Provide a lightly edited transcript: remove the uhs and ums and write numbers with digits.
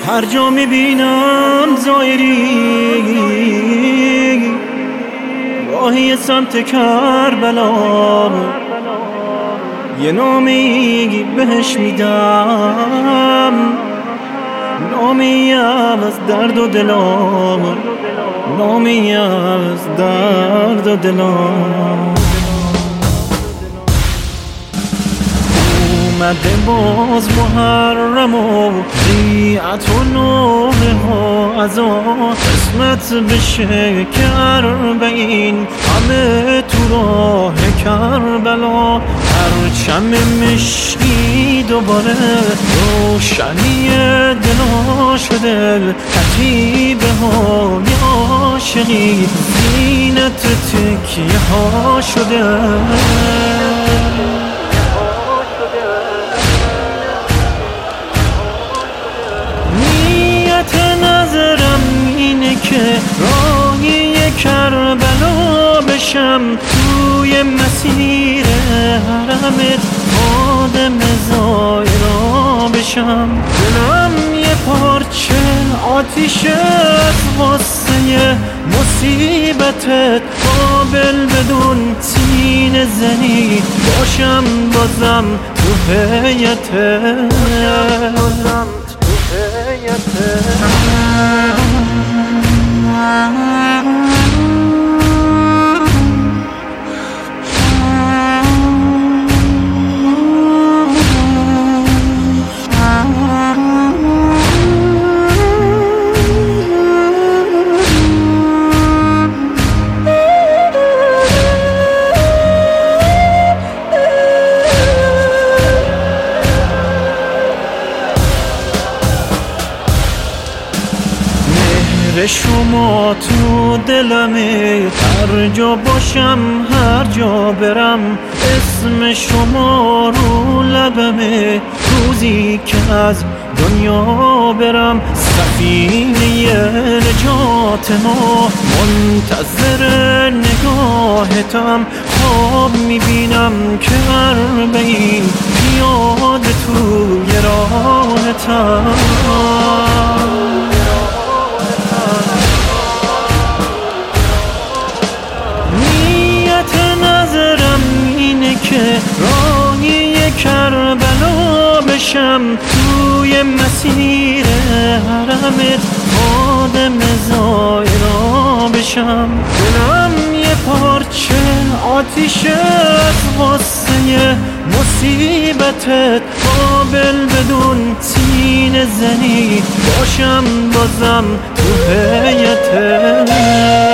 هر جا میبینم زایری راهی سمت کربلا، یه نامی بهش میدم، نامی از درد و دلم، نامی از درد و دلم. اومده باز محرم و بیعت و نوره ها ازا قسمت بشه کربین، همه تو راه کربلا. پرچم مشکی دوباره روشنی دلا شده، کتیبه های عاشقی زینت تکیه ها شده. نظرم اینه که راهی کربلا بشم، توی مسیر حرمت خادم زائرا بشم. دلم یه پارچه آتیش از واسه مصیبتت، قابل بدون سینه زنی باشم بازم تو حیاتت. شما تو دلمه، هر جا باشم هر جا برم اسم شما رو لبمه. روزی که از دنیا برم سفینه نجات ما منتظر نگاهتم. خواب میبینم که اربعین پیاده توی راهتم. که راهی کربلا بشم، توی مسیر حرمت خادم زائرا بشم. دلم یه پارچه آتیش از واسه مصیبتت، قابل بدون سینه زنی باشم بازم تو حیاتت.